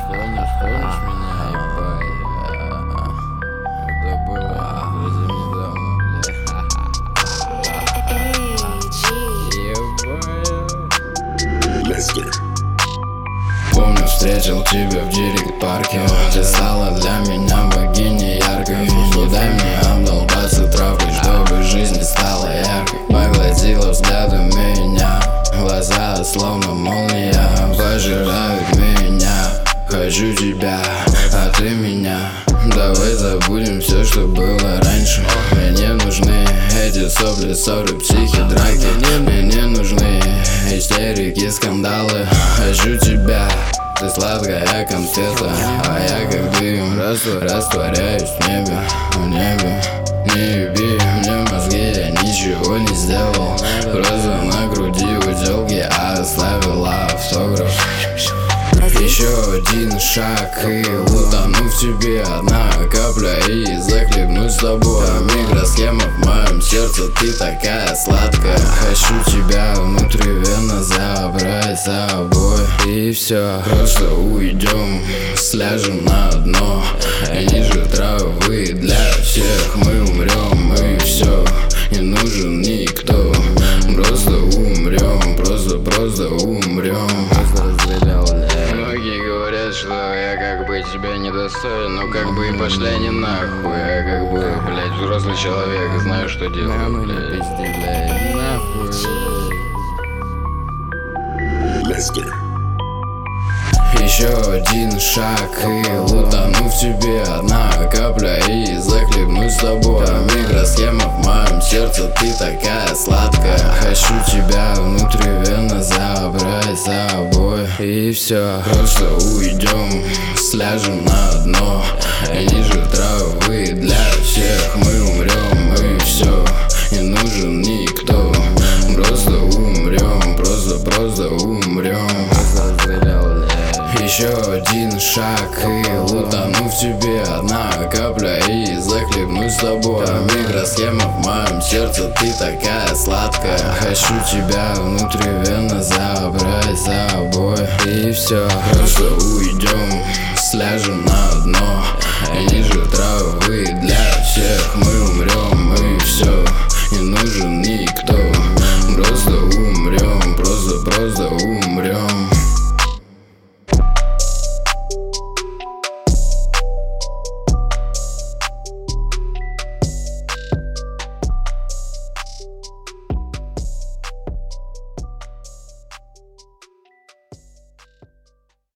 не стонешь меня, ебать. Это было совсем недавно, Лестер. Помню, встретил тебя в директ-парке. Ты стала для меня богиней яркой. Не дай мне обдолбаться травкой, чтобы жизнь стала яркой. Поглотила взглядом меня, глаза словно молния пожирают меня. Хочу тебя, а ты меня. Давай забудем все, что было раньше. Мне не нужны эти сопли, ссоры, психи, драки. Мне не нужны истерики, скандалы. Хочу тебя, ты сладкая конфета, а я как дым растворяюсь в небе, в небе. Не еби мне мозги, я ничего не сделал. Просто на груди утелки оставила автограф. Еще один шаг и утону в тебе. Одна капля и захлебнусь с тобой. Микросхема в моем сердце, ты такая сладкая. Хочу тебя внутривенно забрать с собой. И все, просто уйдем, сляжем на дно. Ниже травы для всех мы умрем. И все, не нужен никто. Просто умрем, просто умрем. Многие говорят, что я как бы тебя недостоин, но как бы и пошли они нахуй. Я как бы, блядь, взрослый человек, знаю, что делаю, блядь. Лестер. Еще один шаг и утону в тебе. Одна капля и захлебнусь с тобой. Микросхема в моем сердце, ты такая сладкая. Хочу тебя внутривенно забрать с собой. И все, просто уйдем, сляжем на дно. Ниже травы для всех мы умрем. И все, не нужен никто. Просто умрем, просто умрем. Еще один шаг и утону в тебе. Одна капля и захлебнусь с тобой. Микросхема в моем сердце, ты такая сладкая. Хочу тебя внутривенно забрать с собой. И все, просто уйдем, сляжем на дно. Ниже травы для всех мы умрем. И все, не нужен никто. Просто умрем, просто